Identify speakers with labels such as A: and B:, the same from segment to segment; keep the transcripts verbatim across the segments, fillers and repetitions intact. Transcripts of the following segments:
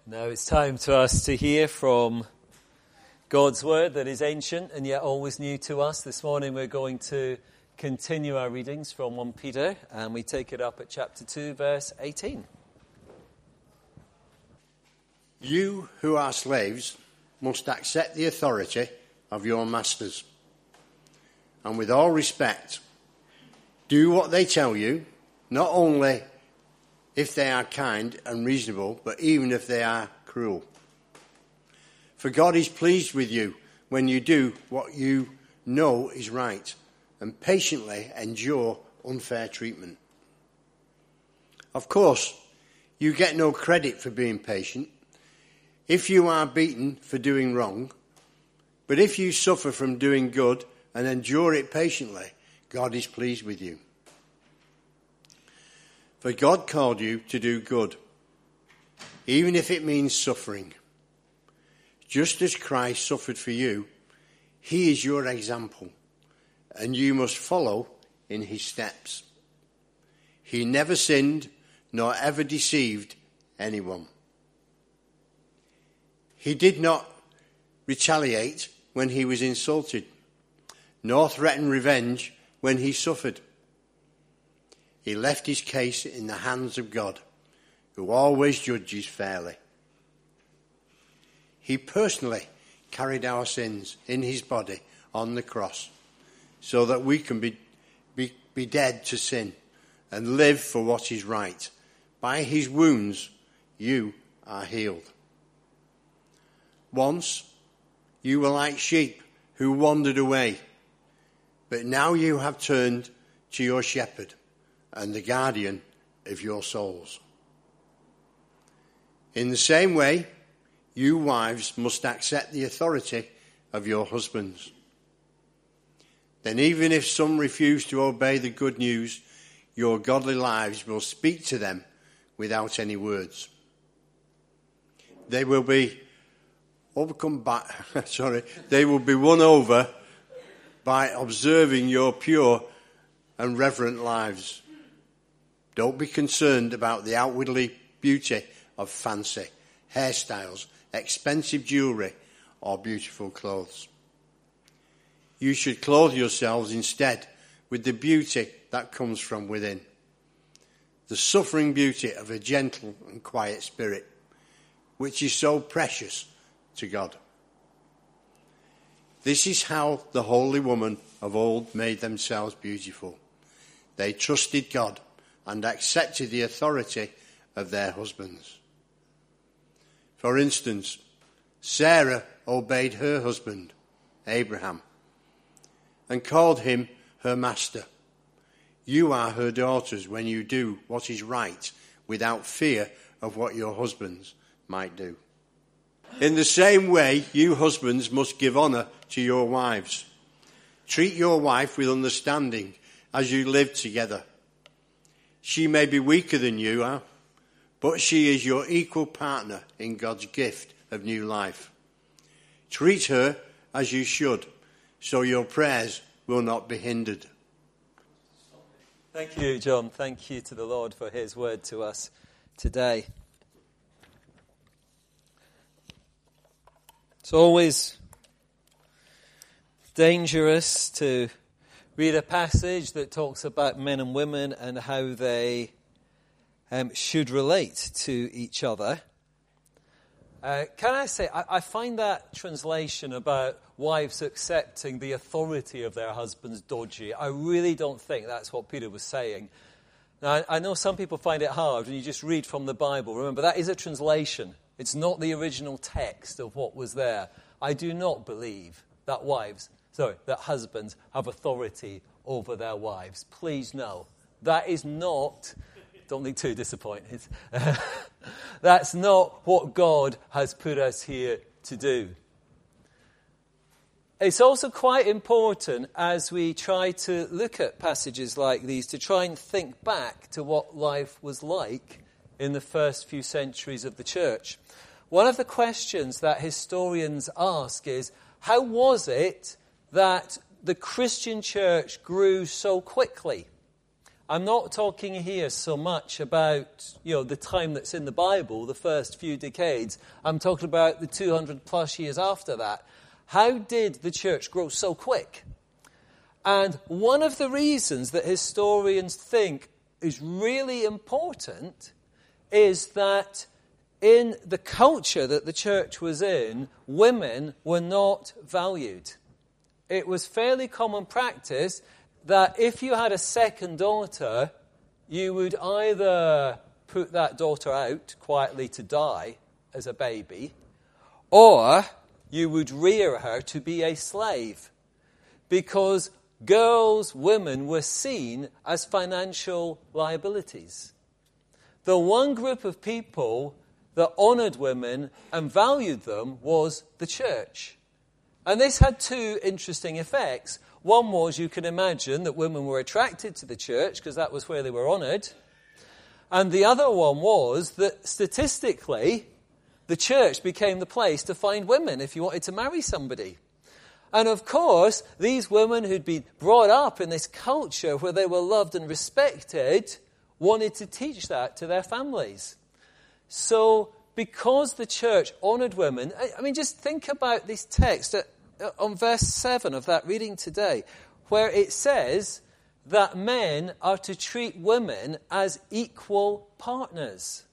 A: Now it's time to us to hear from God's word that is ancient and yet always new to us. This morning we're going to continue our readings from First Peter, and we take it up at chapter two, verse eighteen.
B: You who are slaves must accept the authority of your masters, and with all respect, do what they tell you, not only if they are kind and reasonable, but even if they are cruel. For God is pleased with you when you do what you know is right and patiently endure unfair treatment. Of course, you get no credit for being patient if you are beaten for doing wrong, but if you suffer from doing good and endure it patiently, God is pleased with you. For God called you to do good, even if it means suffering. Just as Christ suffered for you, he is your example, and you must follow in his steps. He never sinned, nor ever deceived anyone. He did not retaliate when he was insulted, nor threaten revenge when he suffered. He left his case in the hands of God, who always judges fairly. He personally carried our sins in his body on the cross, so that we can be, be, be dead to sin and live for what is right. By his wounds, you are healed. Once, you were like sheep who wandered away, but now you have turned to your shepherd and the guardian of your souls. In the same way, you wives must accept the authority of your husbands. Then even if some refuse to obey the good news, your godly lives will speak to them without any words. They will be overcome by, sorry, they will be won over by observing your pure and reverent lives. Don't be concerned about the outwardly beauty of fancy hairstyles, expensive jewellery, or beautiful clothes. You should clothe yourselves instead with the beauty that comes from within, the suffering beauty of a gentle and quiet spirit, which is so precious to God. This is how the holy women of old made themselves beautiful. They trusted God and accepted the authority of their husbands. For instance, Sarah obeyed her husband, Abraham, and called him her master. You are her daughters when you do what is right without fear of what your husbands might do. In the same way, you husbands must give honour to your wives. Treat your wife with understanding as you live together. She may be weaker than you are, but she is your equal partner in God's gift of new life. Treat her as you should, so your prayers will not be hindered.
A: Thank you, John. Thank you to the Lord for his word to us today. It's always dangerous to read a passage that talks about men and women and how they um, should relate to each other. Uh, can I say, I, I find that translation about wives accepting the authority of their husbands dodgy. I really don't think that's what Peter was saying. Now, I, I know some people find it hard when you just read from the Bible. Remember, that is a translation. It's not the original text of what was there. I do not believe that wives, sorry, that husbands have authority over their wives. Please no. That is not, don't be too disappointed. That's not what God has put us here to do. It's also quite important as we try to look at passages like these to try and think back to what life was like in the first few centuries of the church. One of the questions that historians ask is, how was it that the Christian church grew so quickly? I'm not talking here so much about, you know, the time that's in the Bible, the first few decades. I'm talking about the two hundred plus years after that. How did the church grow so quick? And one of the reasons that historians think is really important is that in the culture that the church was in, women were not valued. It was fairly common practice that if you had a second daughter, you would either put that daughter out quietly to die as a baby, or you would rear her to be a slave, because girls, women were seen as financial liabilities. The one group of people that honoured women and valued them was the church. And this had two interesting effects. One was, you can imagine, that women were attracted to the church because that was where they were honoured. And the other one was that statistically, the church became the place to find women if you wanted to marry somebody. And of course, these women who'd been brought up in this culture where they were loved and respected wanted to teach that to their families. So, because the church honoured women, I mean, just think about this text on verse seven of that reading today, where it says that men are to treat women as equal partners.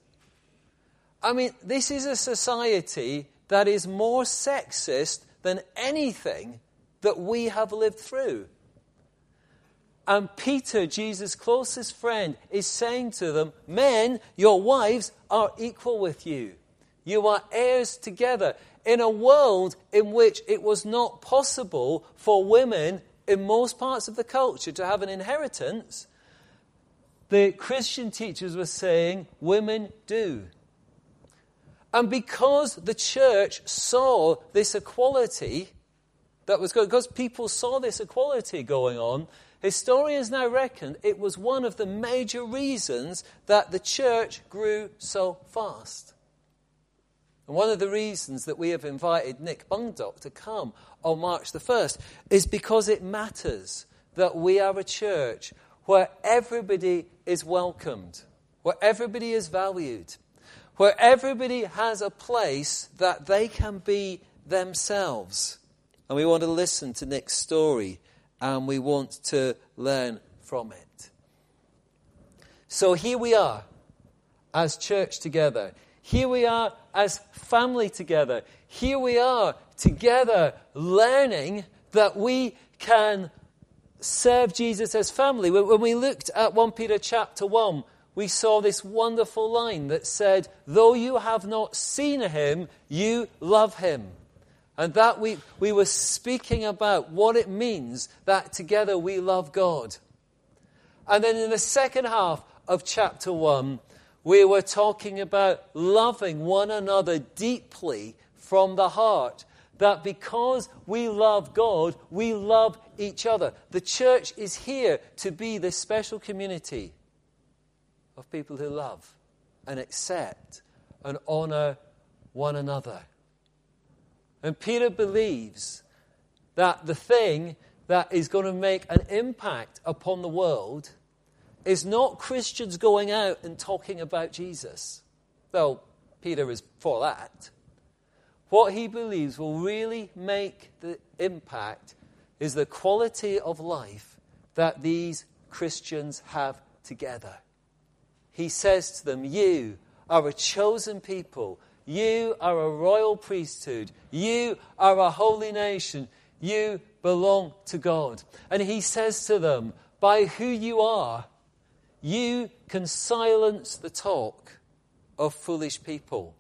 A: I mean, this is a society that is more sexist than anything that we have lived through. And Peter, Jesus' closest friend, is saying to them, men, your wives are equal with you. You are heirs together. In a world in which it was not possible for women in most parts of the culture to have an inheritance, the Christian teachers were saying women do. And because the church saw this equality that was going, because people saw this equality going on, historians now reckon it was one of the major reasons that the church grew so fast. And one of the reasons that we have invited Nick Bungdock to come on March the first is because it matters that we are a church where everybody is welcomed, where everybody is valued, where everybody has a place that they can be themselves. And we want to listen to Nick's story, and we want to learn from it. So here we are as church together. Here we are as family together. Here we are together learning that we can serve Jesus as family. When we looked at First Peter chapter one, we saw this wonderful line that said, though you have not seen him, you love him. And that we, we were speaking about what it means that together we love God. And then in the second half of chapter one, we were talking about loving one another deeply from the heart. That because we love God, we love each other. The church is here to be this special community of people who love and accept and honour one another. And Peter believes that the thing that is going to make an impact upon the world is not Christians going out and talking about Jesus, though Peter is for that. What he believes will really make the impact is the quality of life that these Christians have together. He says to them, you are a chosen people. You are a royal priesthood. You are a holy nation. You belong to God. And he says to them, by who you are, you can silence the talk of foolish people.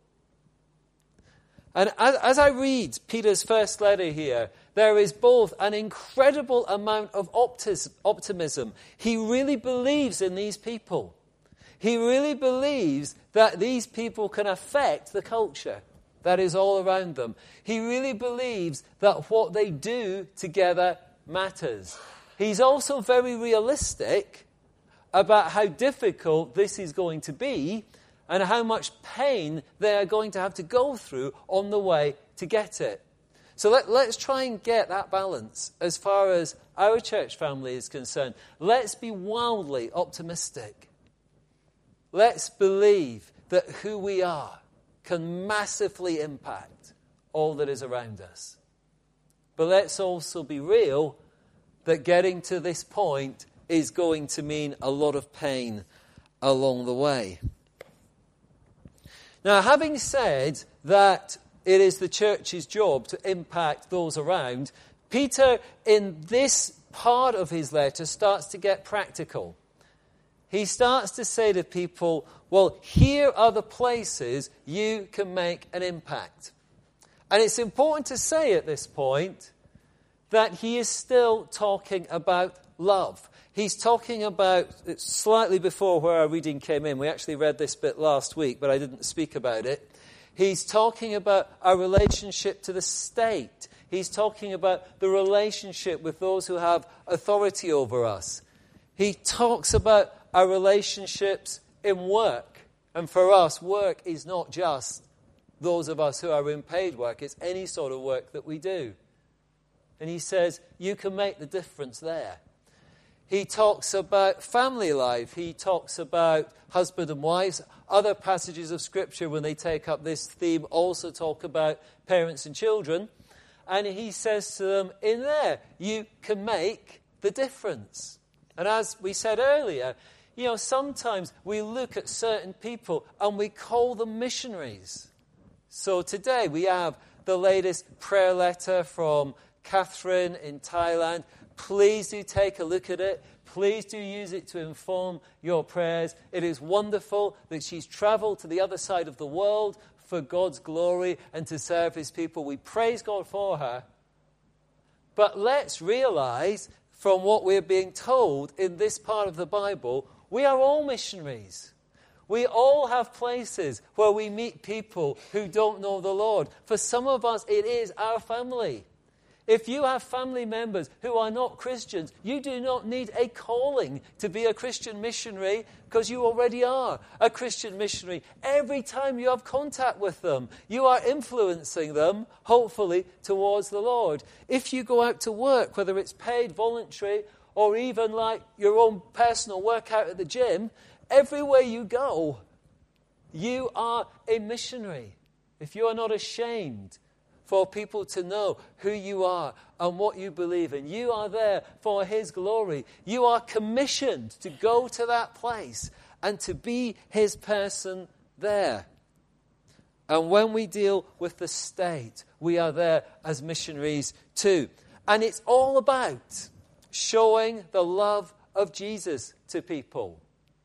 A: And as, as I read Peter's first letter here, there is both an incredible amount of optis, optimism. He really believes in these people. He really believes that these people can affect the culture that is all around them. He really believes that what they do together matters. He's also very realistic about how difficult this is going to be and how much pain they are going to have to go through on the way to get it. So let, let's try and get that balance as far as our church family is concerned. Let's be wildly optimistic. Let's believe that who we are can massively impact all that is around us. But let's also be real that getting to this point is going to mean a lot of pain along the way. Now, having said that it is the church's job to impact those around, Peter, in this part of his letter, starts to get practical. He starts to say to people, well, here are the places you can make an impact. And it's important to say at this point that he is still talking about love. He's talking about, slightly before where our reading came in, we actually read this bit last week, but I didn't speak about it. He's talking about our relationship to the state. He's talking about the relationship with those who have authority over us. He talks about our relationships in work. And for us, work is not just those of us who are in paid work. It's any sort of work that we do. And he says, you can make the difference there. He talks about family life. He talks about husband and wives. Other passages of Scripture, when they take up this theme, also talk about parents and children. And he says to them, in there, you can make the difference. And as we said earlier, you know, sometimes we look at certain people and we call them missionaries. So today we have the latest prayer letter from Catherine in Thailand. Please do take a look at it. Please do use it to inform your prayers. It is wonderful that she's traveled to the other side of the world for God's glory and to serve his people. We praise God for her. But let's realize from what we're being told in this part of the Bible, we are all missionaries. We all have places where we meet people who don't know the Lord. For some of us, it is our family. If you have family members who are not Christians, you do not need a calling to be a Christian missionary because you already are a Christian missionary. Every time you have contact with them, you are influencing them, hopefully, towards the Lord. If you go out to work, whether it's paid, voluntary, or even like your own personal workout at the gym, everywhere you go, you are a missionary. If you are not ashamed for people to know who you are and what you believe in, you are there for his glory. You are commissioned to go to that place and to be his person there. And when we deal with the state, we are there as missionaries too. And it's all about showing the love of Jesus to people.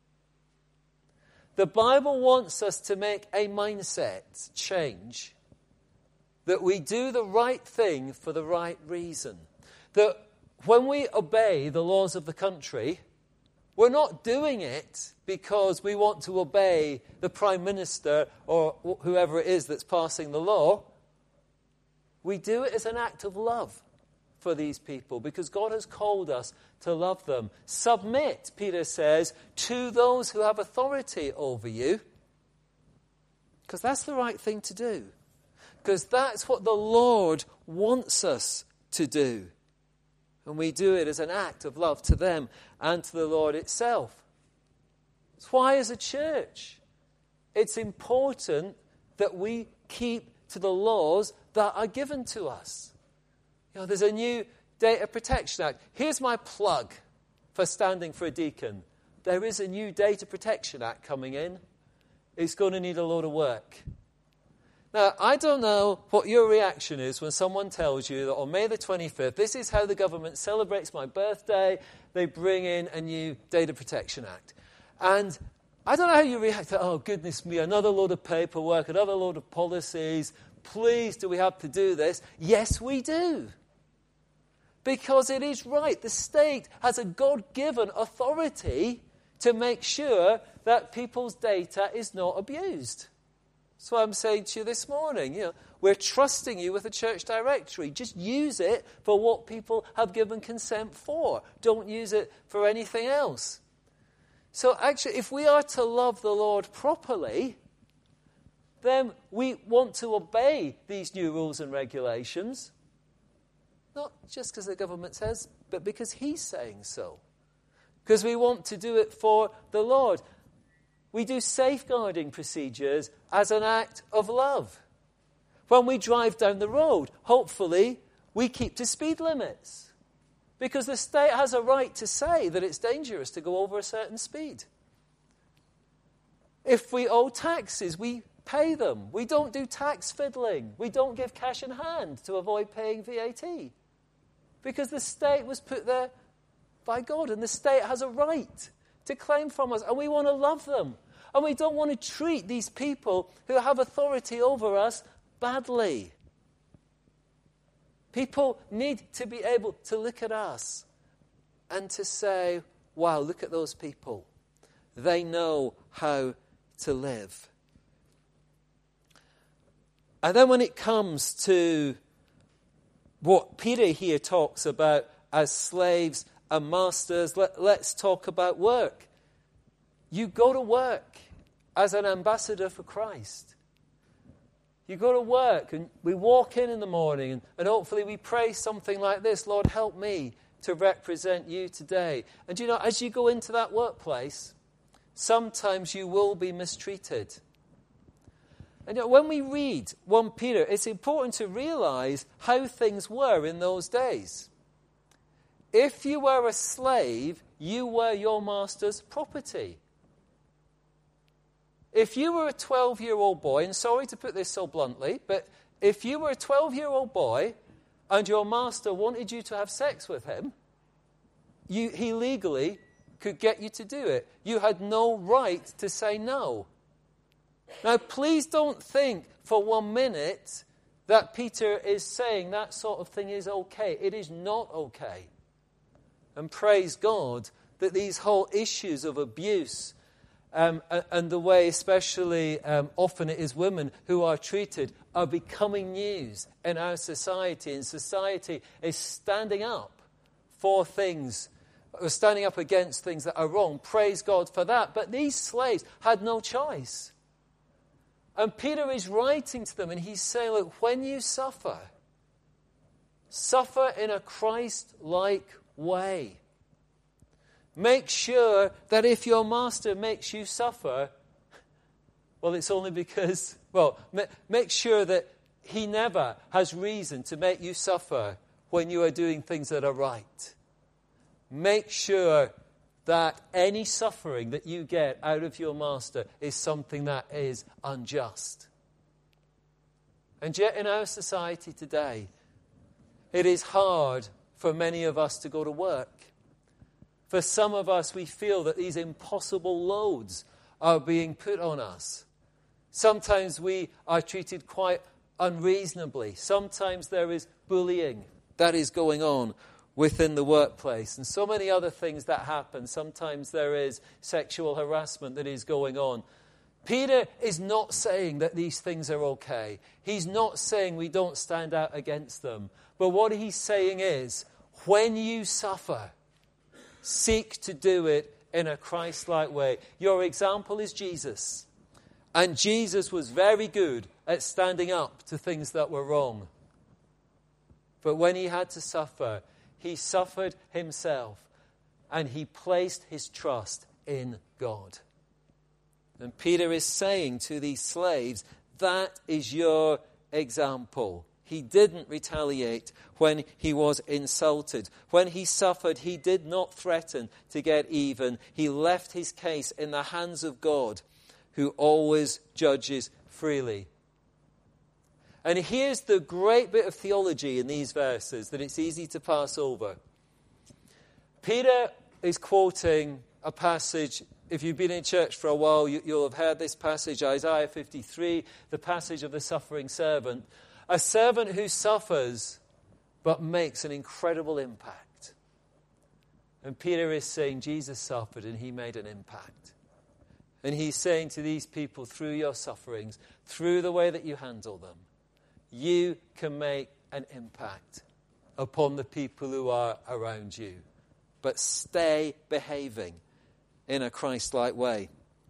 A: The Bible wants us to make a mindset change that we do the right thing for the right reason. That when we obey the laws of the country, we're not doing it because we want to obey the Prime Minister or whoever it is that's passing the law. We do it as an act of love for these people because God has called us to love them. Submit, Peter says, to those who have authority over you, because that's the right thing to do. Because that's what the Lord wants us to do. And we do it as an act of love to them and to the Lord itself. That's why as a church, it's important that we keep to the laws that are given to us. You know, there's a new Data Protection Act. Here's my plug for standing for a deacon. There is a new Data Protection Act coming in. It's going to need a lot of work. Now, I don't know what your reaction is when someone tells you that on May the twenty-fifth, this is how the government celebrates my birthday. They bring in a new Data Protection Act. And I don't know how you react to, oh, goodness me, another load of paperwork, another load of policies. Please, do we have to do this? Yes, we do. Because it is right. The state has a God-given authority to make sure that people's data is not abused. That's what I'm saying to you this morning. You know, we're trusting you with a church directory. Just use it for what people have given consent for. Don't use it for anything else. So actually, if we are to love the Lord properly, then we want to obey these new rules and regulations. Not just because the government says, but because he's saying so. Because we want to do it for the Lord. We do safeguarding procedures as an act of love. When we drive down the road, hopefully we keep to speed limits. Because the state has a right to say that it's dangerous to go over a certain speed. If we owe taxes, we pay them. We don't do tax fiddling. We don't give cash in hand to avoid paying V A T. Because the state was put there by God, and the state has a right to claim from us, and we want to love them. And we don't want to treat these people who have authority over us badly. People need to be able to look at us and to say, wow, look at those people. They know how to live. And then when it comes to what Peter here talks about as slaves and masters, let, let's talk about work. You go to work as an ambassador for Christ. You go to work and we walk in in the morning and, and hopefully we pray something like this: Lord, help me to represent you today. And you know, as you go into that workplace, sometimes you will be mistreated. And you know, when we read First Peter, it's important to realize how things were in those days. If you were a slave, you were your master's property. If you were a twelve-year-old boy, and sorry to put this so bluntly, but if you were a twelve-year-old boy and your master wanted you to have sex with him, you, he legally could get you to do it. You had no right to say no. Now, please don't think for one minute that Peter is saying that sort of thing is okay. It is not okay. And praise God that these whole issues of abuse um, and the way especially um, often it is women who are treated are becoming news in our society. And society is standing up for things, or standing up against things that are wrong. Praise God for that. But these slaves had no choice. And Peter is writing to them and he's saying, look, when you suffer, suffer in a Christ-like way. Make sure that if your master makes you suffer, well, it's only because, well, ma- make sure that he never has reason to make you suffer when you are doing things that are right. Make sure that any suffering that you get out of your master is something that is unjust. And yet in our society today, it is hard for many of us to go to work. For some of us, we feel that these impossible loads are being put on us. Sometimes we are treated quite unreasonably. Sometimes there is bullying that is going on within the workplace, and so many other things that happen. Sometimes there is sexual harassment that is going on. Peter is not saying that these things are okay. He's not saying we don't stand out against them. But what he's saying is, when you suffer, seek to do it in a Christ-like way. Your example is Jesus. And Jesus was very good at standing up to things that were wrong. But when he had to suffer, he suffered himself, and he placed his trust in God. And Peter is saying to these slaves, that is your example. He didn't retaliate when he was insulted. When he suffered, he did not threaten to get even. He left his case in the hands of God, who always judges freely. And here's the great bit of theology in these verses that it's easy to pass over. Peter is quoting a passage. If you've been in church for a while, you, you'll have heard this passage, Isaiah fifty-three, the passage of the suffering servant. A servant who suffers but makes an incredible impact. And Peter is saying Jesus suffered and he made an impact. And he's saying to these people, through your sufferings, through the way that you handle them, you can make an impact upon the people who are around you. But stay behaving in a Christ-like way.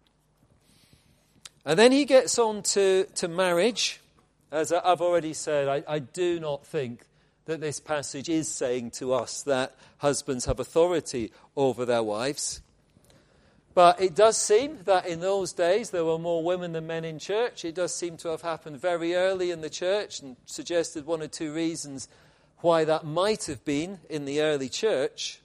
A: And then he gets on to, to marriage. As I've already said, I, I do not think that this passage is saying to us that husbands have authority over their wives. But it does seem that in those days there were more women than men in church. It does seem to have happened very early in the church, and suggested one or two reasons why that might have been in the early church.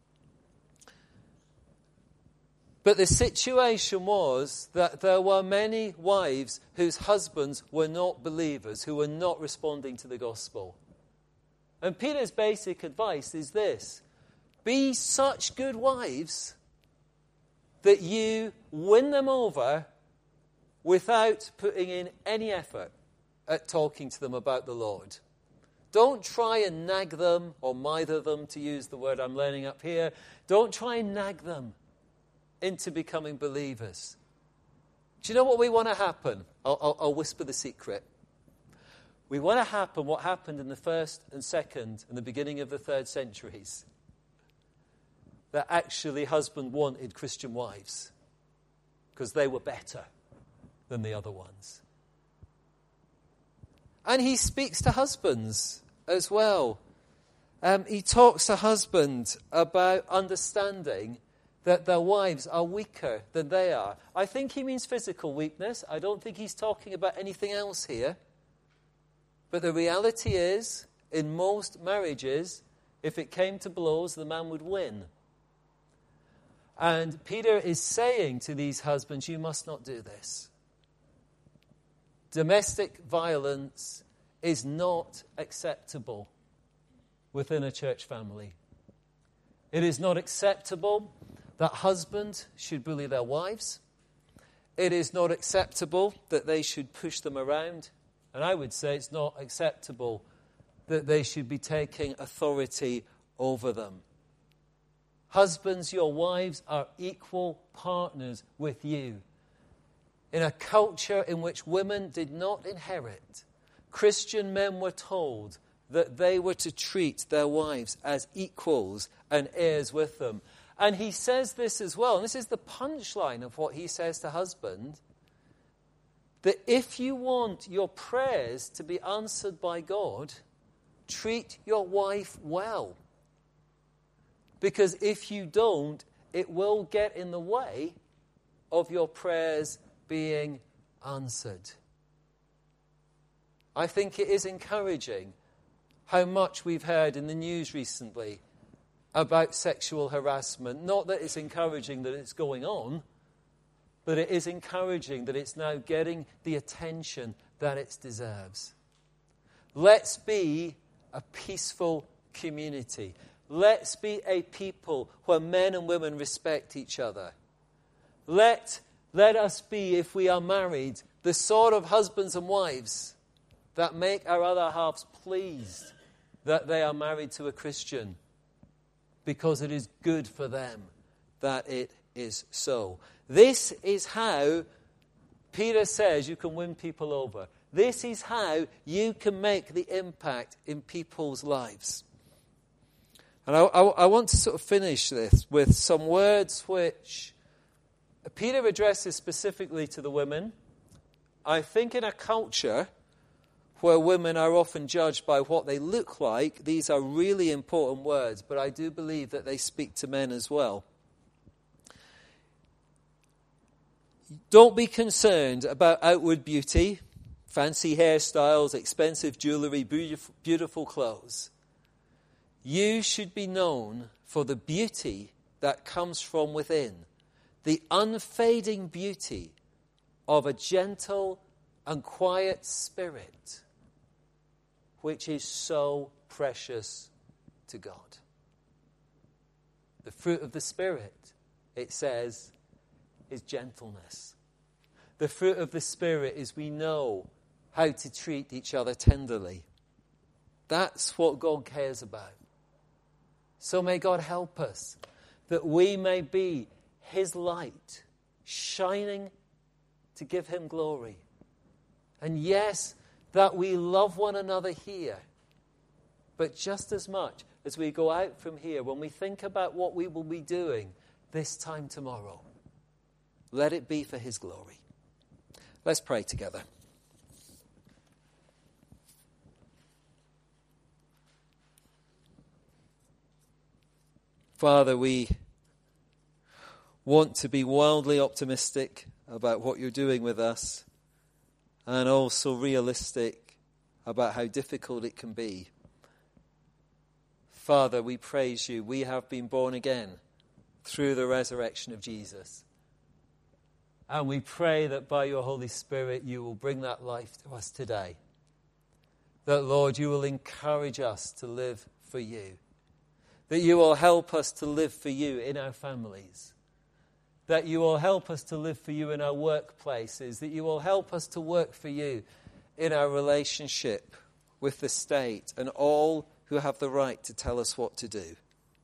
A: But the situation was that there were many wives whose husbands were not believers, who were not responding to the gospel. And Peter's basic advice is this: be such good wives that you win them over without putting in any effort at talking to them about the Lord. Don't try and nag them or mither them, to use the word I'm learning up here. Don't try and nag them into becoming believers. Do you know what we want to happen? I'll, I'll, I'll whisper the secret. We want to happen what happened in the first and second and the beginning of the third centuries. That actually husband wanted Christian wives because they were better than the other ones. And he speaks to husbands as well. Um, he talks to husbands about understanding that their wives are weaker than they are. I think he means physical weakness. I don't think he's talking about anything else here. But the reality is, in most marriages, if it came to blows, the man would win. And Peter is saying to these husbands, you must not do this. Domestic violence is not acceptable within a church family. It is not acceptable that husbands should bully their wives. It is not acceptable that they should push them around. And I would say it's not acceptable that they should be taking authority over them. Husbands, your wives are equal partners with you. In a culture in which women did not inherit, Christian men were told that they were to treat their wives as equals and heirs with them. And he says this as well, and this is the punchline of what he says to husband, that if you want your prayers to be answered by God, treat your wife well. Because if you don't, it will get in the way of your prayers being answered. I think it is encouraging how much we've heard in the news recently about sexual harassment. Not that it's encouraging that it's going on, but it is encouraging that it's now getting the attention that it deserves. Let's be a peaceful community. Let's be a people where men and women respect each other. Let, let us be, if we are married, the sort of husbands and wives that make our other halves pleased that they are married to a Christian, because it is good for them that it is so. This is how Peter says you can win people over. This is how you can make the impact in people's lives. And I, I, I want to sort of finish this with some words which Peter addresses specifically to the women. I think in a culture where women are often judged by what they look like, these are really important words, but I do believe that they speak to men as well. Don't be concerned about outward beauty, fancy hairstyles, expensive jewelry, beautiful, beautiful clothes. You should be known for the beauty that comes from within, the unfading beauty of a gentle and quiet spirit, which is so precious to God. The fruit of the Spirit, it says, is gentleness. The fruit of the Spirit is we know how to treat each other tenderly. That's what God cares about. So may God help us that we may be His light, shining to give Him glory. And yes, that we love one another here, but just as much as we go out from here, when we think about what we will be doing this time tomorrow, let it be for His glory. Let's pray together. Father, we want to be wildly optimistic about what you're doing with us, and also realistic about how difficult it can be. Father, we praise you. We have been born again through the resurrection of Jesus. And we pray that by your Holy Spirit you will bring that life to us today. That, Lord, you will encourage us to live for you. That you will help us to live for you in our families. That you will help us to live for you in our workplaces. That you will help us to work for you in our relationship with the state and all who have the right to tell us what to do.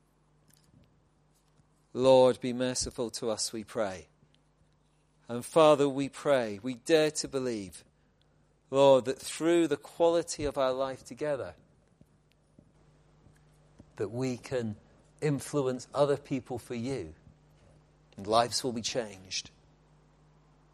A: Lord, be merciful to us, we pray. And Father, we pray, we dare to believe, Lord, that through the quality of our life together, that we can influence other people for you, and lives will be changed.